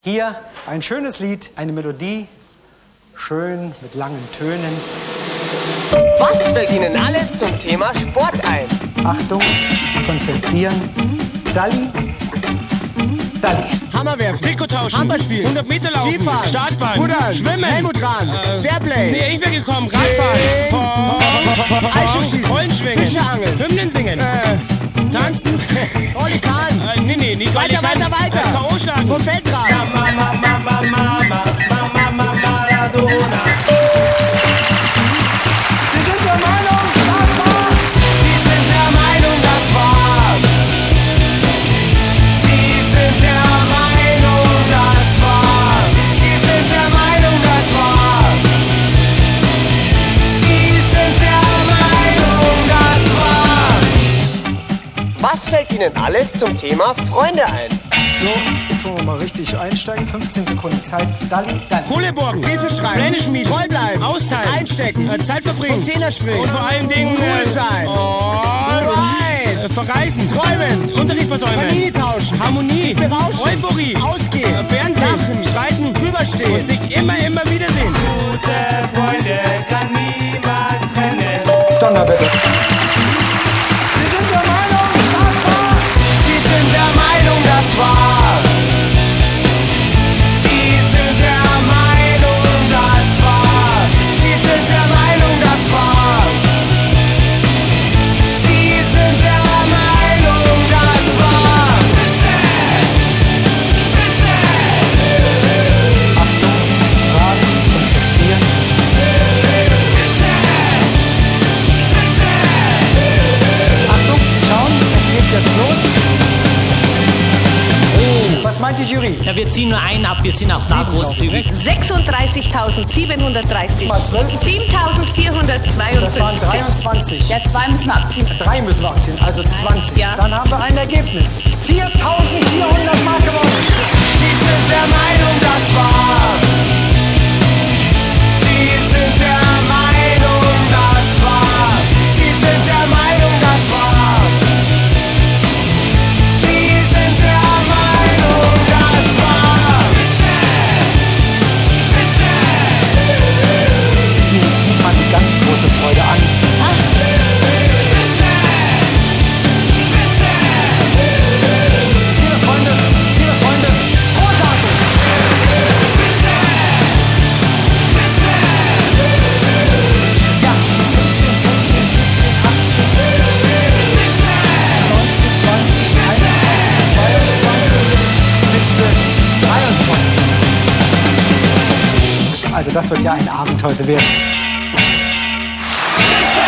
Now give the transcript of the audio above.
Hier ein schönes Lied, eine Melodie, schön mit langen Tönen. Was fällt Ihnen alles zum Thema Sport ein? Achtung, konzentrieren. Dalli, Dalli. Hammerwerfen, Trikottauschen, Handballspiel, 100 Meter laufen, Skifahren, Startbahn, Rudern, Schwimmen, Helmutran, Fairplay, Nee, ich wäre gekommen, Radfahren, Eishockeyschießen, Rollenschwingen, Fischeangeln, Hymnen singen, Tanzen, Oli Kahn, nee, nicht weiter, K.O. schlagen, vom Feldrad. Maradona. Sie sind der Meinung, das war. Sie sind der Meinung, das war. Sie sind der Meinung, das war. Sie sind der Meinung, das war. Sie sind der Meinung, das war. Was fällt Ihnen alles zum Thema Freunde ein? So, jetzt wollen wir mal richtig einsteigen. 15 Sekunden Zeit. Dalli, Dalli. Kohleborgen, Briefe schreiben, Pläne schmieden, treu bleiben, austeilen, einstecken, Zeit verbringen, vom Zehner springen und vor allen Dingen cool sein, verreisen, träumen, Unterricht versäumen, Familie tauschen, Harmonie, sich berauschen, Euphorie, ausgehen, Fernsehen, lachen, streiten, drüberstehen und sich immer wiedersehen. Gute Freunde kann niemand trennen. Donnerwetter. Sie sind der Meinung, das war. Sie sind der Meinung, das war. Sie sind der Meinung, das war. Sie sind der Meinung, das war. Sie sind der Meinung, das war. Spitze! Achtung, Fragen, konzentrieren. Spitze! Achtung, Sie schauen, es geht jetzt los. Was meint die Jury? Ja, wir ziehen nur einen ab, wir sind auch da großzügig. 36.730. Mal 12. 7.442. Das waren 23. Ja, 2 müssen wir abziehen. 3 müssen wir abziehen, also 20. Ja. Dann haben wir ein Ergebnis. 4.400 Mark gewonnen. Sie sind der Meinung, das war. Sie sind der Meinung, das war. Sie sind der Meinung, das war. Sie sind der Meinung, das war. Spitze! Hier sieht man die ganz große Freude an. Spitze! Spitze! Liebe Freunde, großartig. Spitze! Spitze! Ja, 15, 16, 17, 18, 19, 20, 21, 22, Spitze 23. Also das wird ja ein Abend heute werden. Spitze!